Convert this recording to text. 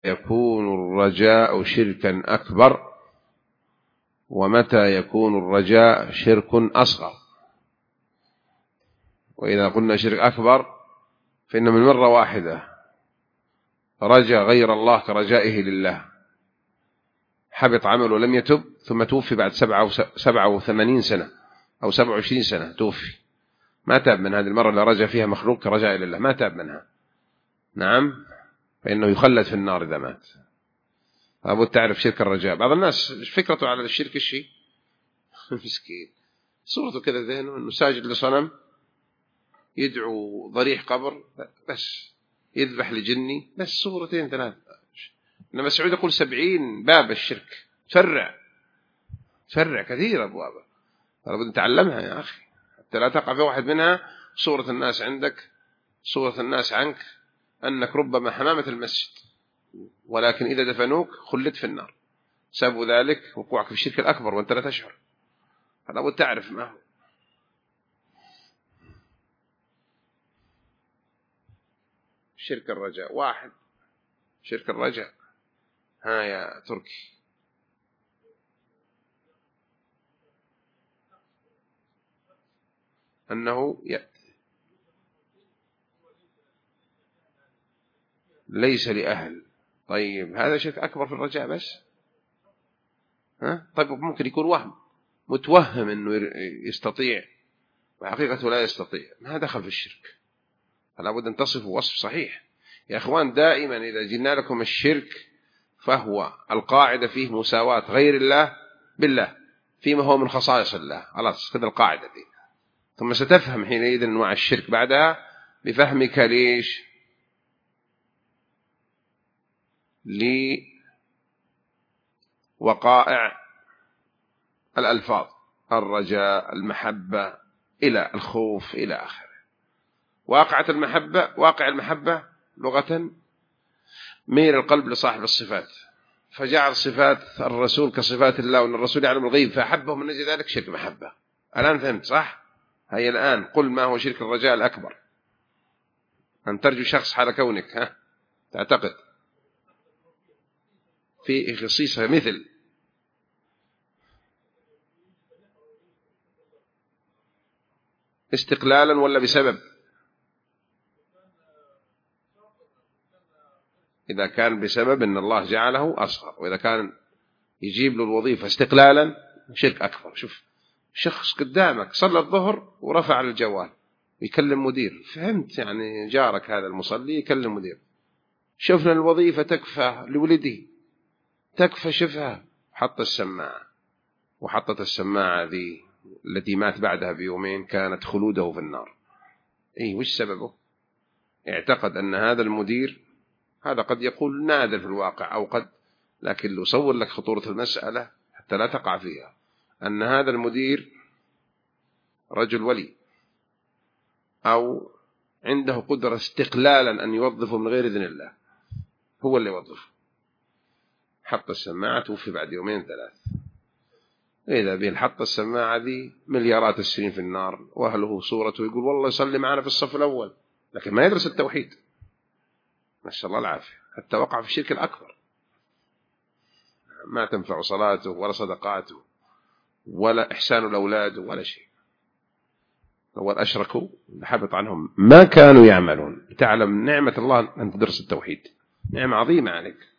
يكون الرجاء شركا أكبر ومتى يكون الرجاء شرك أصغر؟ وإذا قلنا شرك أكبر فإن من مرة واحدة رجا غير الله كرجائه لله، حبط عمله ولم يتب، ثم توفي بعد 87 سنة أو 27 سنة توفي، ما تاب من هذه المرة اللي رجا فيها مخلوق كرجاء لله، ما تاب منها، نعم، فإنه يخلد في النار إذا مات. لابد تعرف شرك الرجاء. بعض الناس فكرته على الشرك الشيء مسكين، صورته كذا ذهنه أنه ساجد لصنم، يدعو ضريح قبر بس، يذبح لجني بس، صورتين ثلاث. إنما سعود يقول 70 باب الشرك، تفرع كثير أبوابه، لابد نتعلمها يا أخي حتى لا تقع في واحد منها. صورة الناس عندك، صورة الناس عنك أنك ربما حمامة المسجد، ولكن إذا دفنوك خلدت في النار، سبب ذلك وقوعك في الشرك الأكبر وأنت لا تشعر. فلابد تعرف ما هو شرك الرجاء. واحد شرك الرجاء، ها يا تركي، أنه ليس لأهل. طيب هذا شرك أكبر في الرجاء بس، ها؟ طيب ممكن يكون وهم، متوهم أنه يستطيع وحقيقته لا يستطيع، ما دخل في الشرك. فلا بد أن تصفوا وصف صحيح يا أخوان. دائما إذا جئنا لكم الشرك فهو القاعدة فيه مساواة غير الله بالله فيما هو من خصائص الله، خلاص خذ القاعدة دي، ثم ستفهم حينئذ أنواع الشرك بعدها بفهمك ليش لوقائع الألفاظ، الرجاء، المحبة، إلى الخوف إلى آخره. واقع المحبة لغة ميل القلب لصاحب الصفات، فجعل صفات الرسول كصفات الله، وأن الرسول يعلم الغيب فأحبه من أجل ذلك شرك محبة. الآن فهمت صح؟ هيا الآن قل ما هو شرك الرجاء الأكبر. أن ترجو شخص حال كونك، ها، تعتقد في خصيصة مثل استقلالا ولا بسبب؟ إذا كان بسبب أن الله جعله أصغر، وإذا كان يجيب له الوظيفة استقلالا شرك أكبر. شوف شخص قدامك صلى الظهر ورفع الجوال يكلم مدير، فهمت يعني جارك هذا المصلي يكلم مدير، شفنا الوظيفة تكفى لولده، تكفى، شفها، حط السماعة، وحطت السماعة ذي التي مات بعدها بيومين كانت خلوده في النار. وش سببه؟ اعتقد أن هذا المدير، هذا قد يقول نادر في الواقع أو قد، لكن لو صور لك خطورة المسألة حتى لا تقع فيها، أن هذا المدير رجل ولي أو عنده قدرة استقلالا أن يوظفه من غير إذن الله، هو اللي يوظفه، حط السماعة توفي بعد يومين ثلاث. إذا به حط السماعة ذي مليارات السنين في النار، وأهله صورته يقول والله يصلي معنا في الصف الأول، لكن ما يدرس التوحيد، نسأل الله العافية، حتى وقع في الشرك الأكبر، ما تنفع صلاته ولا صدقاته ولا إحسان الأولاد ولا شيء. أول أشركوا حبط عنهم ما كانوا يعملون. تعلم نعمة الله أن تدرس التوحيد، نعمة عظيمة عليك.